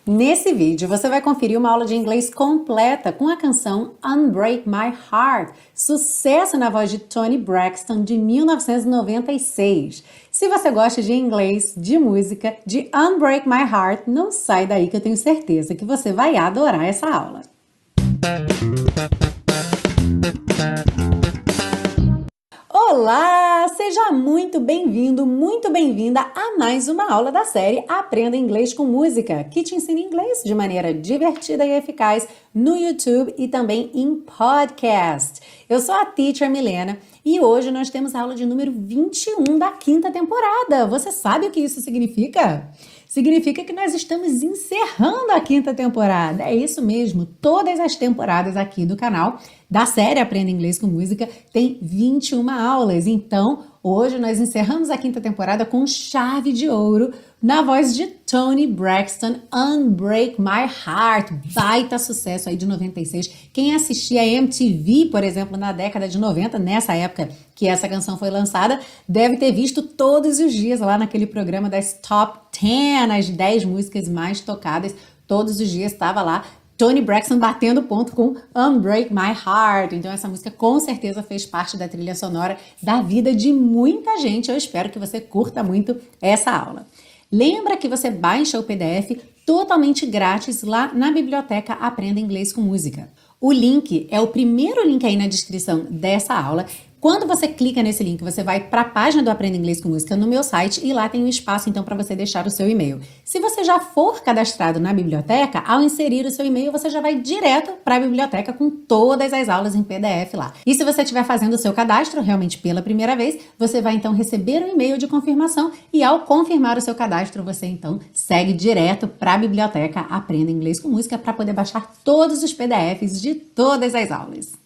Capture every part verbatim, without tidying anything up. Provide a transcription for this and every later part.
Nesse vídeo você vai conferir uma aula de inglês completa com a canção Unbreak My Heart, sucesso na voz de Toni Braxton de mil novecentos e noventa e seis. Se você gosta de inglês, de música, de Unbreak My Heart, não sai daí que eu tenho certeza que você vai adorar essa aula. Olá! Seja muito bem-vindo, muito bem-vinda a mais uma aula da série Aprenda Inglês com Música, que te ensina inglês de maneira divertida e eficaz no YouTube e também em podcast. Eu sou a Teacher Milena e hoje nós temos a aula de número vinte e um da quinta temporada. Você sabe o que isso significa? Significa que nós estamos encerrando a quinta temporada. É isso mesmo, todas as temporadas aqui do canal da série Aprenda Inglês com Música tem vinte e uma aulas. Então, hoje nós encerramos a quinta temporada com chave de ouro na voz de Toni Braxton, Unbreak My Heart. Baita sucesso aí de noventa e seis. Quem assistia a M T V, por exemplo, na década de noventa, nessa época que essa canção foi lançada, deve ter visto todos os dias lá naquele programa das Top dez, as dez músicas mais tocadas. Todos os dias estava lá Toni Braxton batendo ponto com Unbreak My Heart. Então essa música com certeza fez parte da trilha sonora da vida de muita gente. Eu espero que você curta muito essa aula. Lembra que você baixa o P D F totalmente grátis lá na biblioteca Aprenda Inglês com Música. O link é o primeiro link aí na descrição dessa aula. Quando você clica nesse link, você vai para a página do Aprenda Inglês com Música no meu site e lá tem um espaço então para você deixar o seu e-mail. Se você já for cadastrado na biblioteca, ao inserir o seu e-mail, você já vai direto para a biblioteca com todas as aulas em P D F lá. E se você estiver fazendo o seu cadastro realmente pela primeira vez, você vai então receber um e-mail de confirmação e ao confirmar o seu cadastro, você então segue direto para a biblioteca Aprenda Inglês com Música para poder baixar todos os P D Fs de todas as aulas.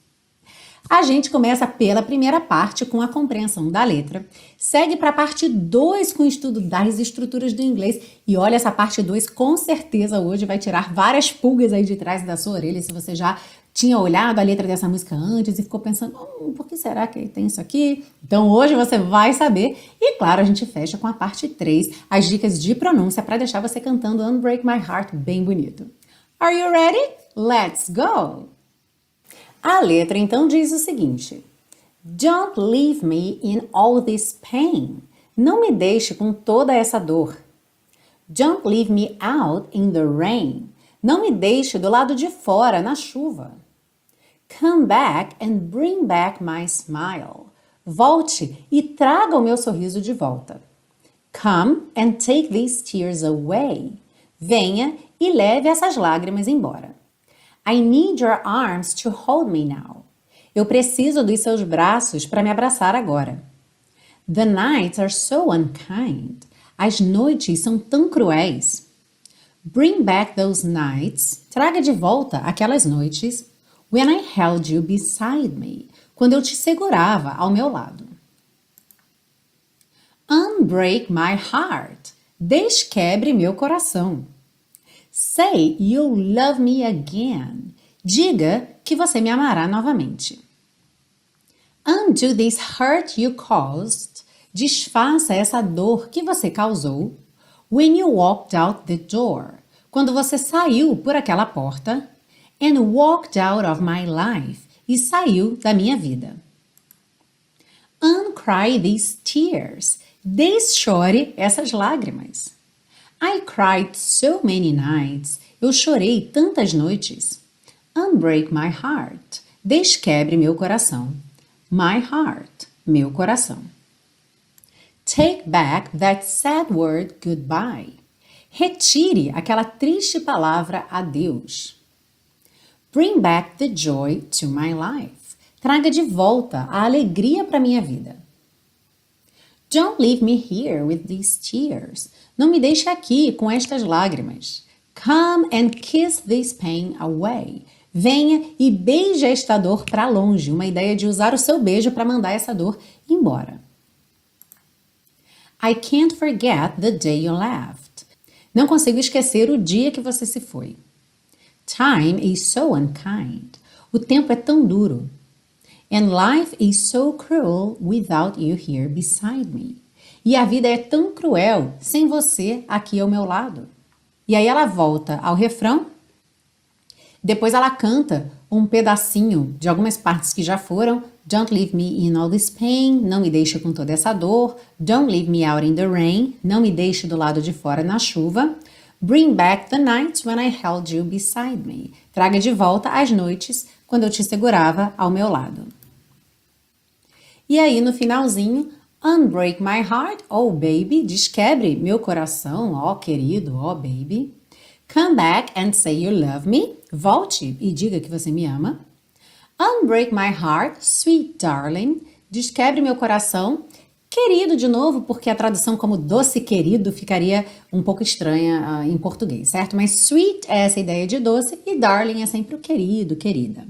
A gente começa pela primeira parte com a compreensão da letra, segue para a parte dois com o estudo das estruturas do inglês e olha, essa parte dois com certeza hoje vai tirar várias pulgas aí de trás da sua orelha se você já tinha olhado a letra dessa música antes e ficou pensando, hum, por que será que tem isso aqui? Então hoje você vai saber e claro, a gente fecha com a parte três, as dicas de pronúncia para deixar você cantando Unbreak My Heart bem bonito. Are you ready? Let's go! A letra então diz o seguinte: Don't leave me in all this pain. Não me deixe com toda essa dor. Don't leave me out in the rain. Não me deixe do lado de fora na chuva. Come back and bring back my smile. Volte e traga o meu sorriso de volta. Come and take these tears away. Venha e leve essas lágrimas embora. I need your arms to hold me now. Eu preciso dos seus braços para me abraçar agora. The nights are so unkind. As noites são tão cruéis. Bring back those nights. Traga de volta aquelas noites. When I held you beside me. Quando eu te segurava ao meu lado. Unbreak my heart. Desquebre meu coração. Say you'll love me again. Diga que você me amará novamente. Undo this hurt you caused. Desfaça essa dor que você causou. When you walked out the door. Quando você saiu por aquela porta. And walked out of my life. E saiu da minha vida. Uncry these tears. Deschore essas lágrimas. I cried so many nights. Eu chorei tantas noites. Unbreak my heart. Desquebre meu coração. My heart. Meu coração. Take back that sad word goodbye. Retire aquela triste palavra adeus. Bring back the joy to my life. Traga de volta a alegria para minha vida. Don't leave me here with these tears. Não me deixe aqui com estas lágrimas. Come and kiss this pain away. Venha e beije esta dor para longe. Uma ideia de usar o seu beijo para mandar essa dor embora. I can't forget the day you left. Não consigo esquecer o dia que você se foi. Time is so unkind. O tempo é tão duro. And life is so cruel without you here beside me. E a vida é tão cruel sem você aqui ao meu lado. E aí ela volta ao refrão, depois ela canta um pedacinho de algumas partes que já foram. Don't leave me in all this pain, não me deixe com toda essa dor. Don't leave me out in the rain, não me deixe do lado de fora na chuva. Bring back the nights when I held you beside me. Traga de volta as noites quando eu te segurava ao meu lado. E aí no finalzinho, unbreak my heart, oh baby, desquebre meu coração, ó querido, ó baby. Come back and say you love me. Volte e diga que você me ama. Unbreak my heart, sweet darling. Desquebre meu coração. Querido de novo, porque a tradução como doce querido ficaria um pouco estranha uh, em português, certo? Mas sweet é essa ideia de doce e darling é sempre o querido, querida.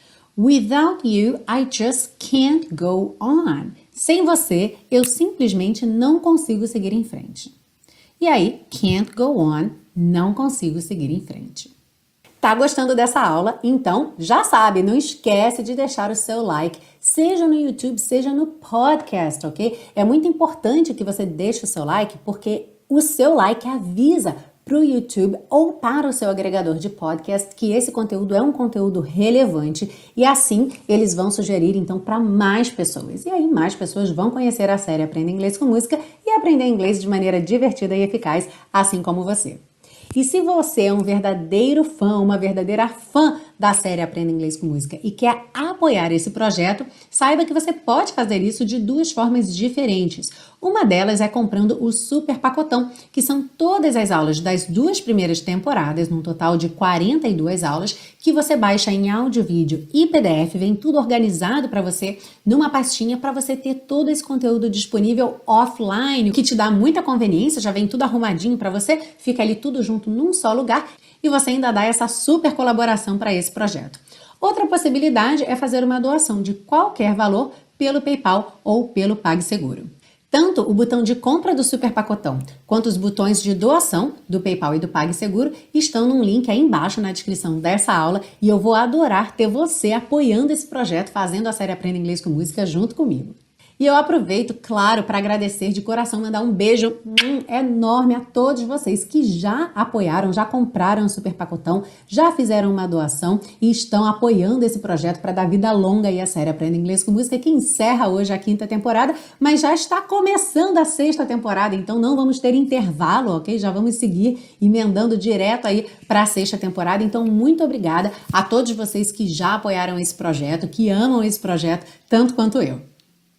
Without you, I just can't go on. Sem você, eu simplesmente não consigo seguir em frente. E aí, can't go on, não consigo seguir em frente. Tá gostando dessa aula? Então, já sabe, não esquece de deixar o seu like, seja no YouTube, seja no podcast, ok? É muito importante que você deixe o seu like, porque o seu like avisa para o YouTube ou para o seu agregador de podcast que esse conteúdo é um conteúdo relevante e assim eles vão sugerir então para mais pessoas. E aí mais pessoas vão conhecer a série Aprenda Inglês com Música e aprender inglês de maneira divertida e eficaz, assim como você. E se você é um verdadeiro fã, uma verdadeira fã da série Aprenda Inglês com Música e quer apoiar esse projeto, saiba que você pode fazer isso de duas formas diferentes. Uma delas é comprando o Super Pacotão, que são todas as aulas das duas primeiras temporadas, num total de quarenta e duas aulas, que você baixa em áudio, vídeo e P D F, vem tudo organizado para você numa pastinha para você ter todo esse conteúdo disponível offline, o que te dá muita conveniência, já vem tudo arrumadinho para você, fica ali tudo junto num só lugar e você ainda dá essa super colaboração para esse projeto. Outra possibilidade é fazer uma doação de qualquer valor pelo PayPal ou pelo PagSeguro. Tanto o botão de compra do Super Pacotão quanto os botões de doação do PayPal e do PagSeguro estão num link aí embaixo na descrição dessa aula e eu vou adorar ter você apoiando esse projeto, fazendo a série Aprenda Inglês com Música junto comigo. E eu aproveito, claro, para agradecer de coração, mandar um beijo hum, enorme a todos vocês que já apoiaram, já compraram o Super Pacotão, já fizeram uma doação e estão apoiando esse projeto para dar vida longa aí a série Aprenda Inglês com Música, que encerra hoje a quinta temporada, mas já está começando a sexta temporada, então não vamos ter intervalo, ok? Já vamos seguir emendando direto aí para a sexta temporada, então muito obrigada a todos vocês que já apoiaram esse projeto, que amam esse projeto tanto quanto eu.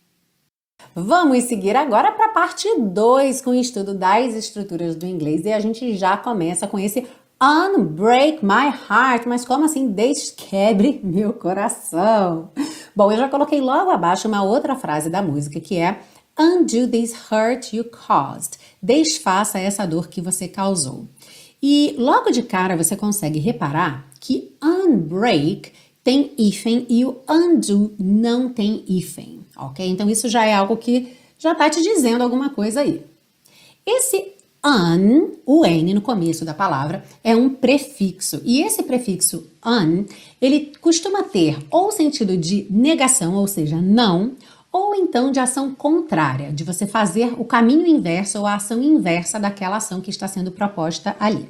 Vamos seguir agora para a parte dois com o estudo das estruturas do inglês e a gente já começa com esse Unbreak My Heart, mas como assim desquebre meu coração? Bom, eu já coloquei logo abaixo uma outra frase da música que é Undo this hurt you caused, desfaça essa dor que você causou. E logo de cara você consegue reparar que unbreak tem hífen e o undo não tem hífen, ok? Então isso já é algo que já tá te dizendo alguma coisa aí. Esse un, o N no começo da palavra, é um prefixo. E esse prefixo un, ele costuma ter ou sentido de negação, ou seja, não, ou então de ação contrária, de você fazer o caminho inverso ou a ação inversa daquela ação que está sendo proposta ali.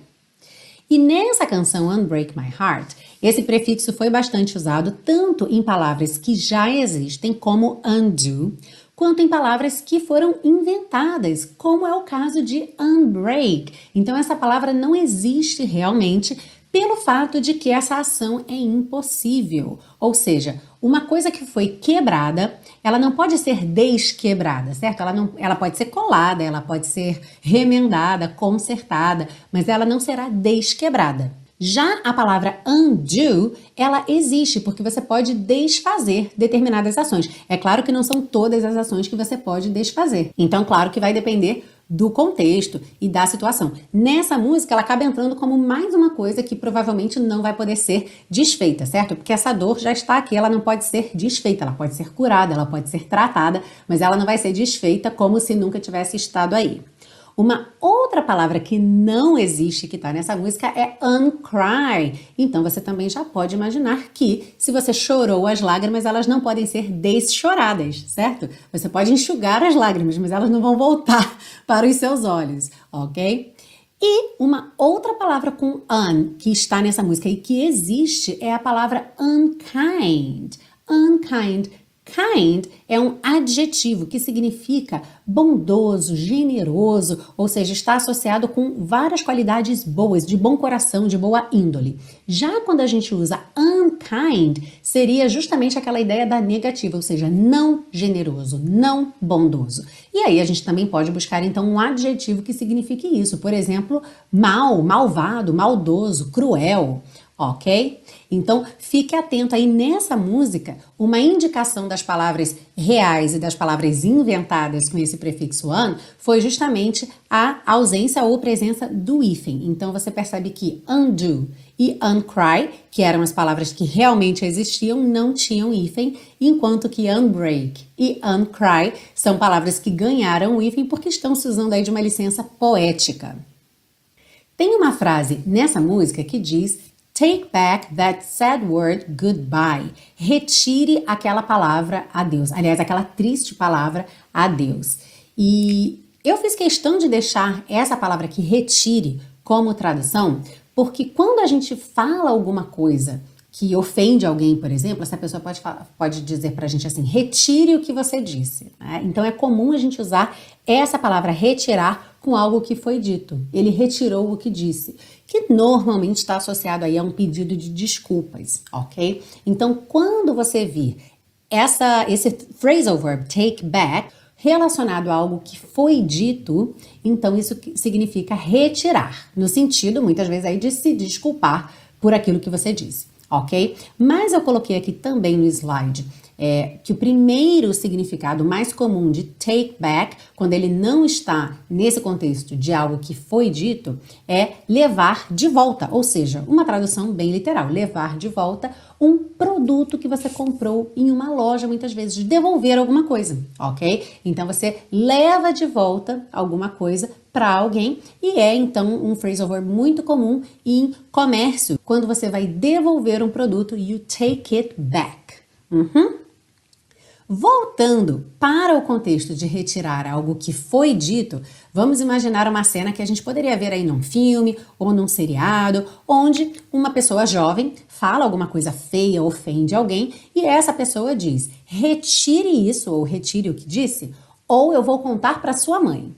E nessa canção Unbreak My Heart, esse prefixo foi bastante usado tanto em palavras que já existem, como undo, quanto em palavras que foram inventadas, como é o caso de unbreak. Então essa palavra não existe realmente pelo fato de que essa ação é impossível. Ou seja, uma coisa que foi quebrada, ela não pode ser desquebrada, certo? Ela, não, ela pode ser colada, ela pode ser remendada, consertada, mas ela não será desquebrada. Já a palavra undo, ela existe porque você pode desfazer determinadas ações. É claro que não são todas as ações que você pode desfazer. Então, claro que vai depender do contexto e da situação. Nessa música, ela acaba entrando como mais uma coisa que provavelmente não vai poder ser desfeita, certo? Porque essa dor já está aqui, ela não pode ser desfeita, ela pode ser curada, ela pode ser tratada, mas ela não vai ser desfeita como se nunca tivesse estado aí. Uma outra palavra que não existe, que está nessa música, é uncry. Então, você também já pode imaginar que, se você chorou as lágrimas, elas não podem ser deschoradas, certo? Você pode enxugar as lágrimas, mas elas não vão voltar para os seus olhos, ok? E uma outra palavra com un que está nessa música e que existe é a palavra unkind. Unkind. Kind é um adjetivo que significa bondoso, generoso, ou seja, está associado com várias qualidades boas, de bom coração, de boa índole. Já quando a gente usa unkind, seria justamente aquela ideia da negativa, ou seja, não generoso, não bondoso. E aí a gente também pode buscar então um adjetivo que signifique isso. Por exemplo, mal, malvado, maldoso, cruel. Ok? Então, fique atento aí nessa música, uma indicação das palavras reais e das palavras inventadas com esse prefixo an foi justamente a ausência ou presença do hífen. Então, você percebe que undo e uncry, que eram as palavras que realmente existiam, não tinham hífen, enquanto que unbreak e uncry são palavras que ganharam o hífen porque estão se usando aí de uma licença poética. Tem uma frase nessa música que diz Take back that sad word goodbye. Retire aquela palavra adeus. Aliás, aquela triste palavra adeus. E eu fiz questão de deixar essa palavra aqui, retire, como tradução, porque quando a gente fala alguma coisa que ofende alguém, por exemplo, essa pessoa pode, pode dizer pra gente assim, retire o que você disse. Né? Então é comum a gente usar essa palavra retirar com algo que foi dito. Ele retirou o que disse, que normalmente está associado aí a um pedido de desculpas, ok? Então, quando você vir essa, esse phrasal verb take back relacionado a algo que foi dito, então isso significa retirar, no sentido, muitas vezes, aí de se desculpar por aquilo que você disse, ok? Mas eu coloquei aqui também no slide É, que o primeiro significado mais comum de take back, quando ele não está nesse contexto de algo que foi dito, é levar de volta, ou seja, uma tradução bem literal, levar de volta um produto que você comprou em uma loja, muitas vezes, devolver alguma coisa, ok? Então você leva de volta alguma coisa para alguém e é então um phrasal verb muito comum em comércio, quando você vai devolver um produto, you take it back. Uhum. Voltando para o contexto de retirar algo que foi dito, vamos imaginar uma cena que a gente poderia ver aí num filme ou num seriado, onde uma pessoa jovem fala alguma coisa feia, ofende alguém, e essa pessoa diz, retire isso ou retire o que disse, ou eu vou contar para sua mãe.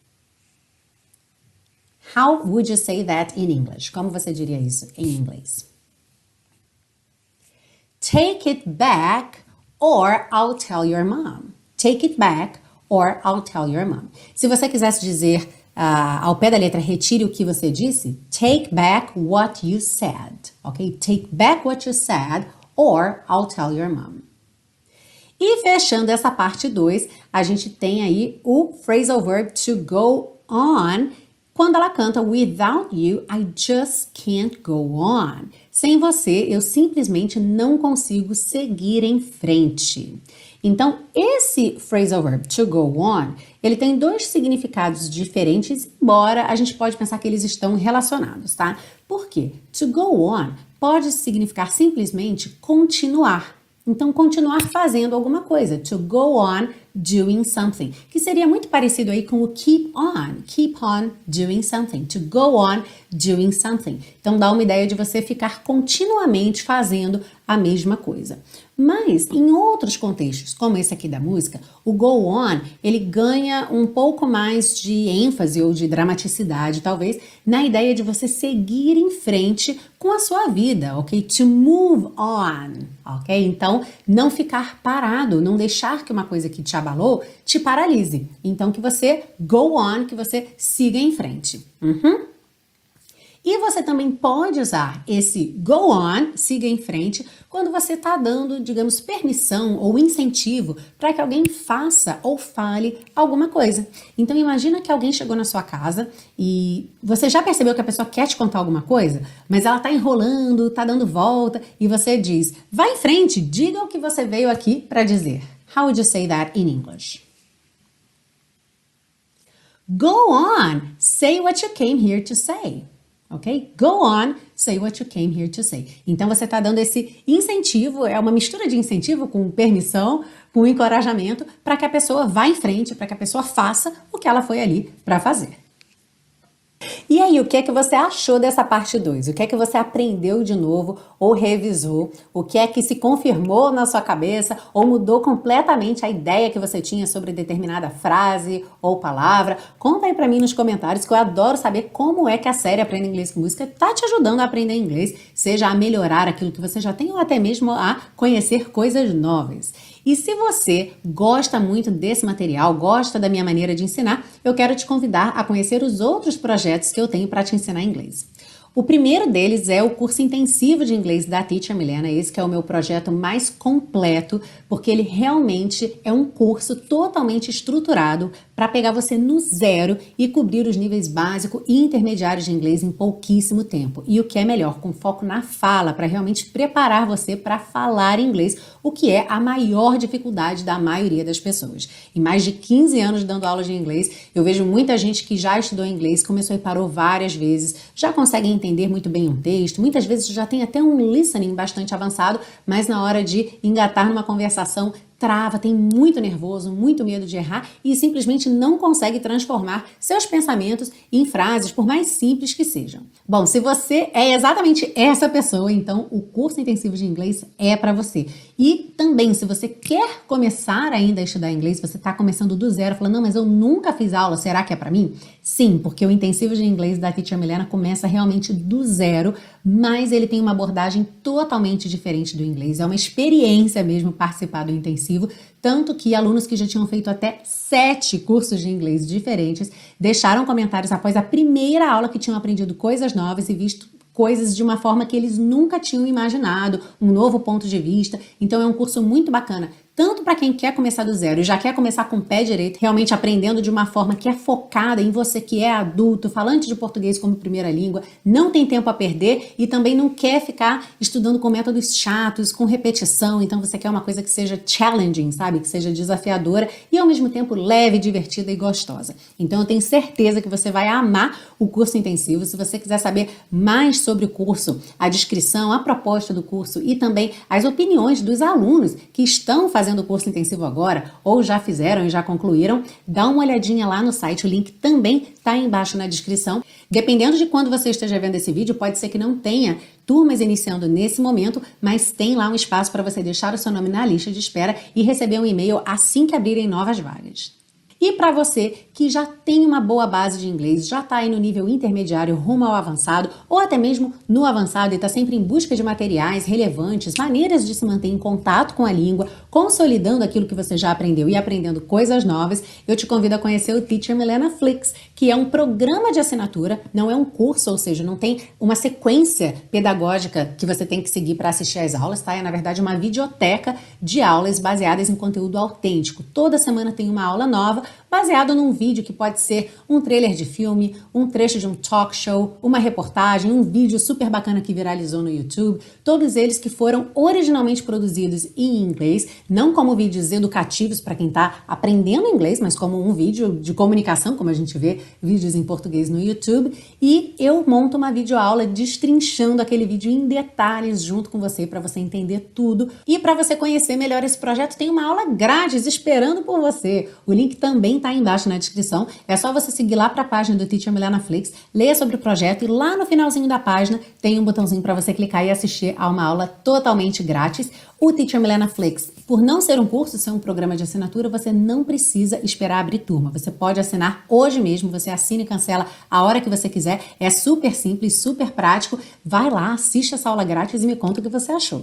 How would you say that in English? Como você diria isso em inglês? Take it back or I'll tell your mom. Take it back or I'll tell your mom. Se você quisesse dizer uh, ao pé da letra, retire o que você disse, take back what you said, ok? Take back what you said or I'll tell your mom. E fechando essa parte dois, a gente tem aí o phrasal verb to go on, quando ela canta without you, I just can't go on. Sem você, eu simplesmente não consigo seguir em frente. Então, esse phrasal verb to go on, ele tem dois significados diferentes, embora a gente pode pensar que eles estão relacionados, tá? Por quê? To go on pode significar simplesmente continuar. Então, continuar fazendo alguma coisa. To go on doing something. Que seria muito parecido aí com o keep on. Keep on doing something. To go on doing something. Então, dá uma ideia de você ficar continuamente fazendo a mesma coisa. Mas, em outros contextos, como esse aqui da música, o go on, ele ganha um pouco mais de ênfase ou de dramaticidade, talvez, na ideia de você seguir em frente com a sua vida, ok? To move on, ok? Então, não ficar parado, não deixar que uma coisa que te abalou te paralise. Então, que você go on, que você siga em frente. Uhum. E você também pode usar esse go on, siga em frente, quando você está dando, digamos, permissão ou incentivo para que alguém faça ou fale alguma coisa. Então imagina que alguém chegou na sua casa e você já percebeu que a pessoa quer te contar alguma coisa, mas ela está enrolando, está dando volta e você diz, vai em frente, diga o que você veio aqui para dizer. How would you say that in English? Go on, say what you came here to say. Ok? Go on, say what you came here to say. Então você está dando esse incentivo, é uma mistura de incentivo com permissão, com encorajamento, para que a pessoa vá em frente, para que a pessoa faça o que ela foi ali para fazer. E aí, o que é que você achou dessa parte dois? O que é que você aprendeu de novo ou revisou? O que é que se confirmou na sua cabeça ou mudou completamente a ideia que você tinha sobre determinada frase ou palavra? Conta aí pra mim nos comentários, que eu adoro saber como é que a série Aprenda Inglês com Música tá te ajudando a aprender inglês, seja a melhorar aquilo que você já tem ou até mesmo a conhecer coisas novas. E se você gosta muito desse material, gosta da minha maneira de ensinar, eu quero te convidar a conhecer os outros projetos que eu tenho para te ensinar inglês. O primeiro deles é o curso intensivo de inglês da Teacher Milena, esse que é o meu projeto mais completo, porque ele realmente é um curso totalmente estruturado para pegar você no zero e cobrir os níveis básico e intermediários de inglês em pouquíssimo tempo. E o que é melhor, com foco na fala, para realmente preparar você para falar inglês, o que é a maior dificuldade da maioria das pessoas. Em mais de quinze anos dando aula de inglês, eu vejo muita gente que já estudou inglês, começou e parou várias vezes, já consegue entender muito bem um texto, muitas vezes já tem até um listening bastante avançado, mas na hora de engatar numa conversação, trava, tem muito nervoso, muito medo de errar e simplesmente não consegue transformar seus pensamentos em frases, por mais simples que sejam. Bom, se você é exatamente essa pessoa, então o curso intensivo de inglês é para você. E também, se você quer começar ainda a estudar inglês, você está começando do zero, falando, não, mas eu nunca fiz aula, será que é para mim? Sim, porque o intensivo de inglês da Teacher Milena começa realmente do zero, mas ele tem uma abordagem totalmente diferente do inglês. É uma experiência mesmo participar do intensivo, tanto que alunos que já tinham feito até sete cursos de inglês diferentes deixaram comentários após a primeira aula que tinham aprendido coisas novas e visto coisas de uma forma que eles nunca tinham imaginado, um novo ponto de vista. Então é um curso muito bacana, tanto para quem quer começar do zero e já quer começar com o pé direito, realmente aprendendo de uma forma que é focada em você que é adulto, falante de português como primeira língua, não tem tempo a perder e também não quer ficar estudando com métodos chatos, com repetição, então você quer uma coisa que seja challenging, sabe? Que seja desafiadora e ao mesmo tempo leve, divertida e gostosa. Então eu tenho certeza que você vai amar o curso intensivo. Se você quiser saber mais sobre o curso, a descrição, a proposta do curso e também as opiniões dos alunos que estão fazendo o curso intensivo agora ou já fizeram e já concluíram, dá uma olhadinha lá no site, o link também está aí embaixo na descrição. Dependendo de quando você esteja vendo esse vídeo, pode ser que não tenha turmas iniciando nesse momento, mas tem lá um espaço para você deixar o seu nome na lista de espera e receber um e-mail assim que abrirem novas vagas. E para você que já tem uma boa base de inglês, já está aí no nível intermediário rumo ao avançado, ou até mesmo no avançado e está sempre em busca de materiais relevantes, maneiras de se manter em contato com a língua, consolidando aquilo que você já aprendeu e aprendendo coisas novas, eu te convido a conhecer o Teacher Milena Flix, que é um programa de assinatura, não é um curso, ou seja, não tem uma sequência pedagógica que você tem que seguir para assistir às aulas, tá? É, na verdade, uma videoteca de aulas baseadas em conteúdo autêntico. Toda semana tem uma aula nova, baseado num vídeo que pode ser um trailer de filme, um trecho de um talk show, uma reportagem, um vídeo super bacana que viralizou no YouTube, todos eles que foram originalmente produzidos em inglês, não como vídeos educativos para quem está aprendendo inglês, mas como um vídeo de comunicação, como a gente vê vídeos em português no YouTube, e eu monto uma videoaula destrinchando aquele vídeo em detalhes junto com você para você entender tudo. E para você conhecer melhor esse projeto, tem uma aula grátis esperando por você. O link também também está aí embaixo na descrição, é só você seguir lá para a página do Teacher Milena Flix, leia sobre o projeto e lá no finalzinho da página tem um botãozinho para você clicar e assistir a uma aula totalmente grátis. O Teacher Milena Flix, por não ser um curso, ser um programa de assinatura, você não precisa esperar abrir turma, você pode assinar hoje mesmo, você assina e cancela a hora que você quiser, é super simples, super prático, vai lá, assiste essa aula grátis e me conta o que você achou.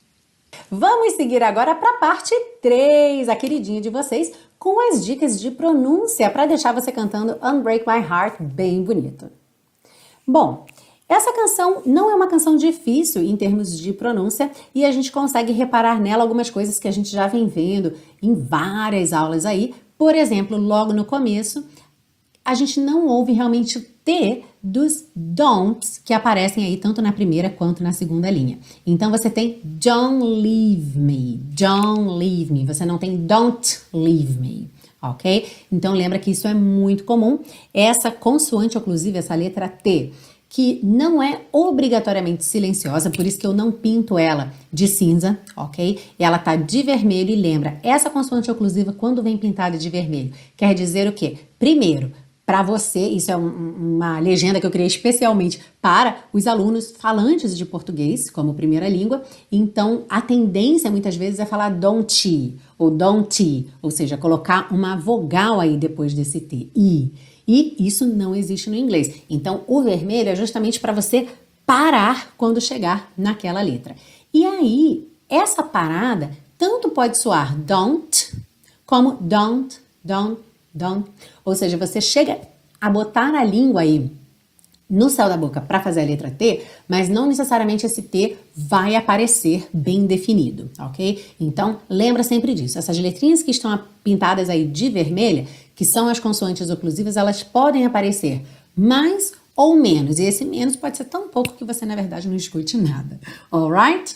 Vamos seguir agora para a parte três, a queridinha de vocês, com as dicas de pronúncia para deixar você cantando Unbreak My Heart bem bonito. Bom, essa canção não é uma canção difícil em termos de pronúncia e a gente consegue reparar nela algumas coisas que a gente já vem vendo em várias aulas aí. Por exemplo, logo no começo, a gente não ouve realmente o T dos don'ts que aparecem aí tanto na primeira quanto na segunda linha. Então você tem don't leave me, don't leave me, você não tem don't leave me, ok? Então lembra que isso é muito comum. Essa consoante oclusiva, essa letra T, que não é obrigatoriamente silenciosa, por isso que eu não pinto ela de cinza, ok? Ela tá de vermelho e lembra, essa consoante oclusiva quando vem pintada de vermelho, quer dizer o quê? Primeiro, para você, isso é um, uma legenda que eu criei especialmente para os alunos falantes de português como primeira língua. Então, a tendência muitas vezes é falar don't ou don't, ou seja, colocar uma vogal aí depois desse T, I. E isso não existe no inglês. Então, o vermelho é justamente para você parar quando chegar naquela letra. E aí, essa parada tanto pode soar don't, como don't, don't, don't. Ou seja, você chega a botar a língua aí no céu da boca para fazer a letra T, mas não necessariamente esse T vai aparecer bem definido, ok? Então, lembra sempre disso. Essas letrinhas que estão pintadas aí de vermelha, que são as consoantes oclusivas, elas podem aparecer mais ou menos. E esse menos pode ser tão pouco que você, na verdade, não escute nada. Alright?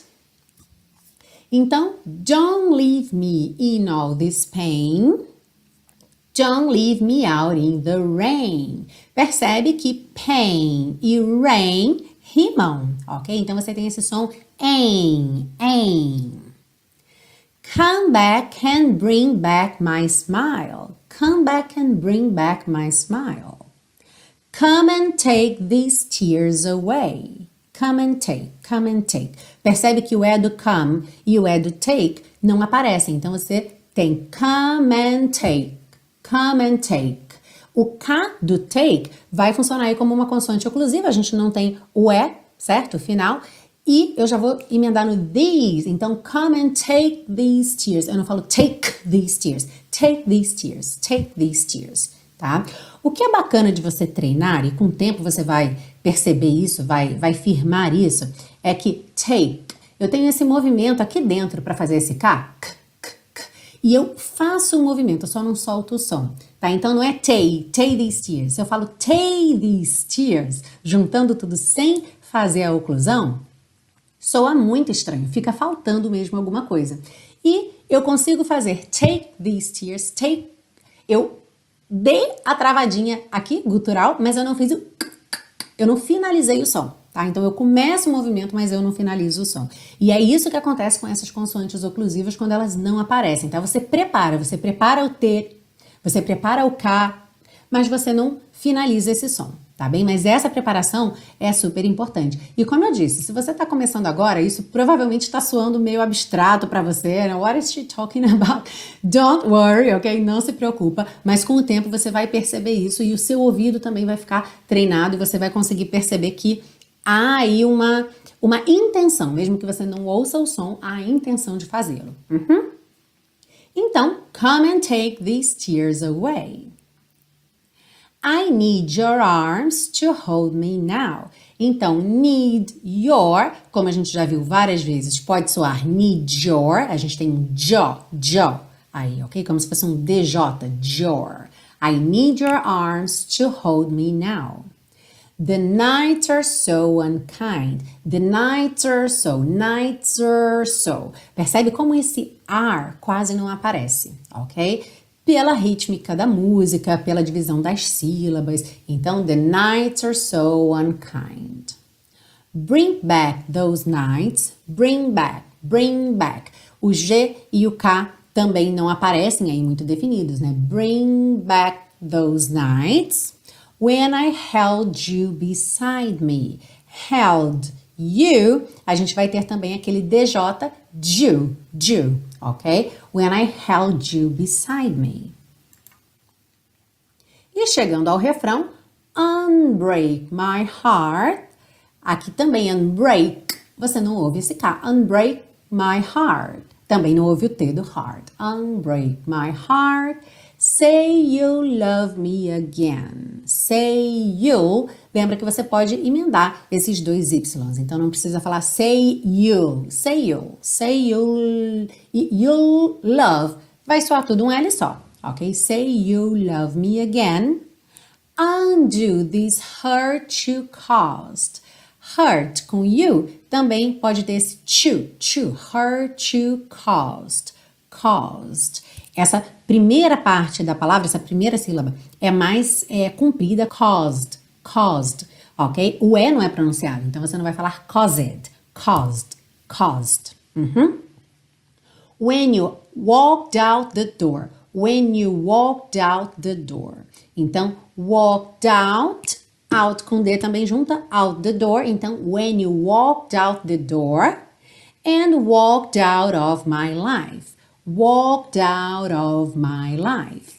Então, don't leave me in all this pain. Don't leave me out in the rain. Percebe que pain e rain rimam, ok? Então você tem esse som em, em. Come back and bring back my smile. Come back and bring back my smile. Come and take these tears away. Come and take, come and take. Percebe que o é do come e o é do take não aparecem. Então você tem come and take, come and take. O K do take vai funcionar aí como uma consoante oclusiva. A gente não tem o é, certo? Final. E eu já vou emendar no these. Então, come and take these tears. Eu não falo take these tears. Take these tears. Take these tears. Tá? O que é bacana de você treinar, e com o tempo você vai perceber isso, vai, vai firmar isso, é que take, eu tenho esse movimento aqui dentro para fazer esse K, k, k, k, e eu faço o movimento, eu só não solto o som, tá? Então não é take, take these tears. Se eu falo take these tears, juntando tudo sem fazer a oclusão, soa muito estranho, fica faltando mesmo alguma coisa. E eu consigo fazer take these tears, take, eu dei a travadinha aqui, gutural, mas eu não fiz o... Eu não finalizei o som, tá? Então eu começo o movimento, mas eu não finalizo o som. E é isso que acontece com essas consoantes oclusivas quando elas não aparecem, tá? Você prepara, você prepara o T, você prepara o K, mas você não finaliza esse som, tá bem? Mas essa preparação é super importante. E como eu disse, se você está começando agora, isso provavelmente está soando meio abstrato para você, né? What is she talking about? Don't worry, ok? Não se preocupa, mas com o tempo você vai perceber isso e o seu ouvido também vai ficar treinado e você vai conseguir perceber que há aí uma, uma intenção, mesmo que você não ouça o som, há a intenção de fazê-lo. Uhum. Então, come and take these tears away. I need your arms to hold me now. Então, need your, como a gente já viu várias vezes, pode soar need your, a gente tem um jo, jo, aí, ok? Como se fosse um D J, your. I need your arms to hold me now. The nights are so unkind. The nights are so, nights are so. Percebe como esse are quase não aparece, ok? Pela rítmica da música, pela divisão das sílabas. Então, the nights are so unkind. Bring back those nights. Bring back, bring back. O G e o K também não aparecem aí muito definidos, né? Bring back those nights when I held you beside me. Held you, a gente vai ter também aquele D J, you, you, ok? When I held you beside me. E chegando ao refrão, unbreak my heart. Aqui também unbreak, você não ouve esse K. Unbreak my heart. Também não ouve o T do heart. Unbreak my heart. Say you'll love me again. Say you'll. Lembra que você pode emendar esses dois Ys. Então não precisa falar say you'll. Say you'll. Say you'll. You'll love. Vai soar tudo um L só. Ok? Say you'll love me again. Undo this hurt you caused. Hurt com you também pode ter esse to. To. Hurt you caused. Caused. Essa primeira parte da palavra, essa primeira sílaba, é mais é, comprida, caused, caused, ok? O E não é pronunciado, então você não vai falar caused, caused, caused. Uhum. When you walked out the door. when you walked out the door. Então, walked out, out com D também junta, out the door. Então, when you walked out the door and walked out of my life. Walked out of my life.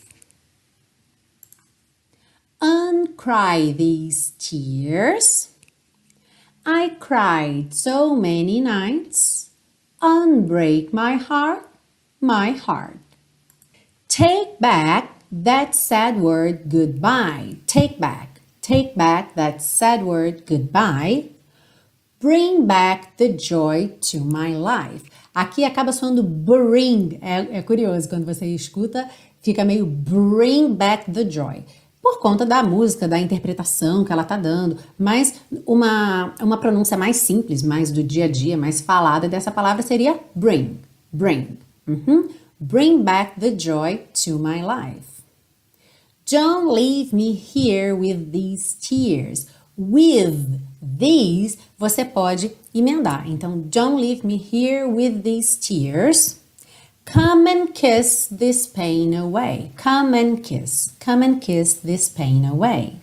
Uncry these tears. I cried so many nights. Unbreak my heart, my heart. Take back that sad word goodbye. Take back. Take back that sad word goodbye. Bring back the joy to my life. Aqui acaba soando bring. É, é curioso, quando você escuta, fica meio bring back the joy. Por conta da música, da interpretação que ela tá dando. Mas uma, uma pronúncia mais simples, mais do dia a dia, mais falada dessa palavra seria bring. Bring. Uhum. Bring back the joy to my life. Don't leave me here with these tears. With these, você pode emendar. Então, don't leave me here with these tears. Come and kiss this pain away. Come and kiss. Come and kiss this pain away.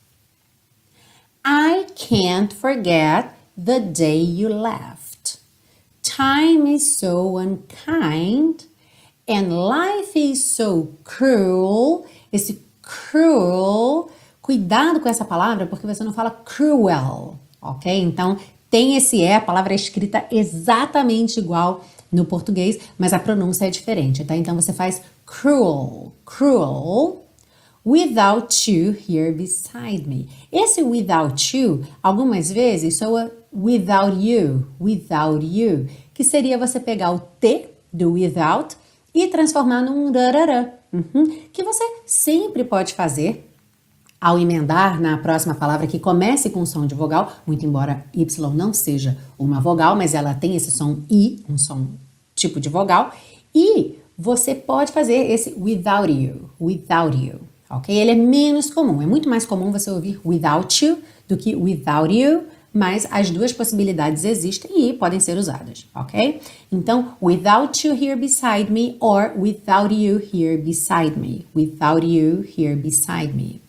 I can't forget the day you left. Time is so unkind and life is so cruel. Esse cruel, cuidado com essa palavra porque você não fala cruel, ok? Então, tem esse E, a palavra é escrita exatamente igual no português, mas a pronúncia é diferente, tá? Então você faz cruel, cruel, without you here beside me. Esse without you, algumas vezes soa without you, without you, que seria você pegar o T do without e transformar num rarará, uhum, que você sempre pode fazer ao emendar na próxima palavra que comece com som de vogal, muito embora Y não seja uma vogal, mas ela tem esse som I, um som tipo de vogal, e você pode fazer esse without you, without you, ok? Ele é menos comum, é muito mais comum você ouvir without you do que without you, mas as duas possibilidades existem e podem ser usadas, ok? Então, without you here beside me or without you here beside me, without you here beside me.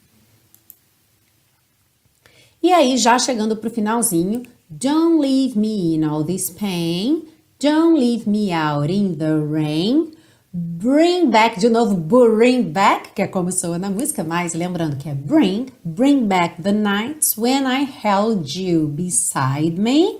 E aí, já chegando pro finalzinho, don't leave me in all this pain, don't leave me out in the rain, bring back, de novo, bring back, que é como soa na música, mas lembrando que é bring, bring back the nights when I held you beside me,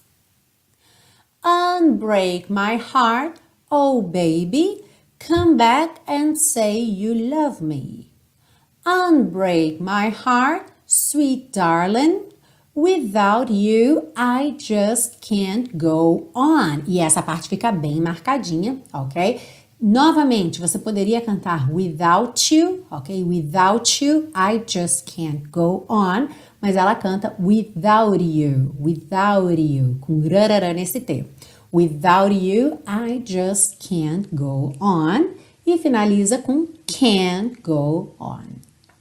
unbreak my heart, oh baby, come back and say you love me, unbreak my heart, sweet darling, without you, I just can't go on. E essa parte fica bem marcadinha, ok? Novamente, você poderia cantar without you, ok? Without you, I just can't go on. Mas ela canta without you, without you, com rarará nesse T. Without you, I just can't go on. E finaliza com can't go on.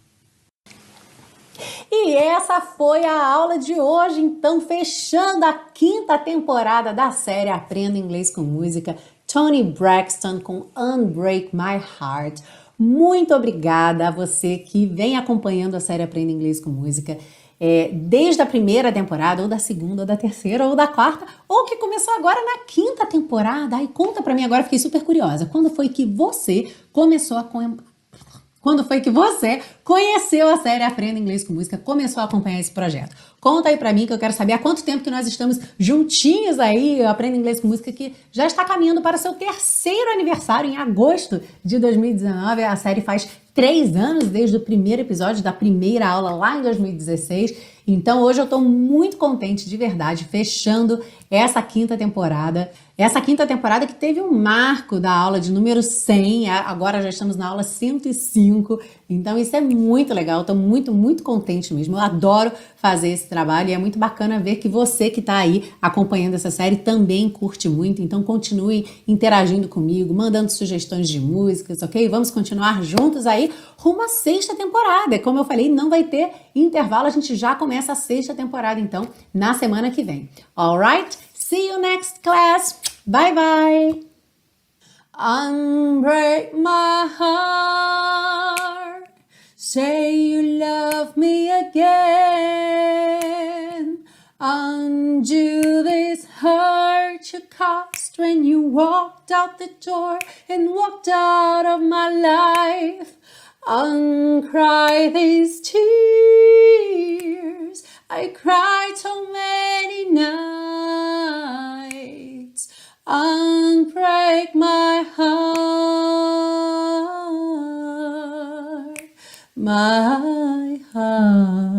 E essa foi a aula de hoje, então fechando a quinta temporada da série Aprenda Inglês com Música, Toni Braxton com Unbreak My Heart. Muito obrigada a você que vem acompanhando a série Aprenda Inglês com Música é, desde a primeira temporada, ou da segunda, ou da terceira, ou da quarta, ou que começou agora na quinta temporada. Ai, conta pra mim agora, fiquei super curiosa. Quando foi que você começou a Quando foi que você conheceu a série Aprenda Inglês com Música, começou a acompanhar esse projeto? Conta aí pra mim que eu quero saber há quanto tempo que nós estamos juntinhos aí, Aprenda Inglês com Música, que já está caminhando para o seu terceiro aniversário em agosto de dois mil e dezenove. A série faz três anos desde o primeiro episódio da primeira aula lá em dois mil e dezesseis. Então hoje eu tô muito contente de verdade, fechando essa quinta temporada. Essa quinta temporada que teve um marco da aula de número cem, agora já estamos na aula cento e cinco, então isso é muito legal, estou muito, muito contente mesmo, eu adoro fazer esse trabalho e é muito bacana ver que você que está aí acompanhando essa série também curte muito, então continue interagindo comigo, mandando sugestões de músicas, ok? Vamos continuar juntos aí rumo à sexta temporada, como eu falei, não vai ter intervalo, a gente já começa a sexta temporada então, na semana que vem, alright? See you next class. Bye bye. Unbreak my heart. Say you love me again. Undo this hurt you caused when you walked out the door and walked out of my life. Uncry these tears I cried so many nights. Unbreak my heart, my heart.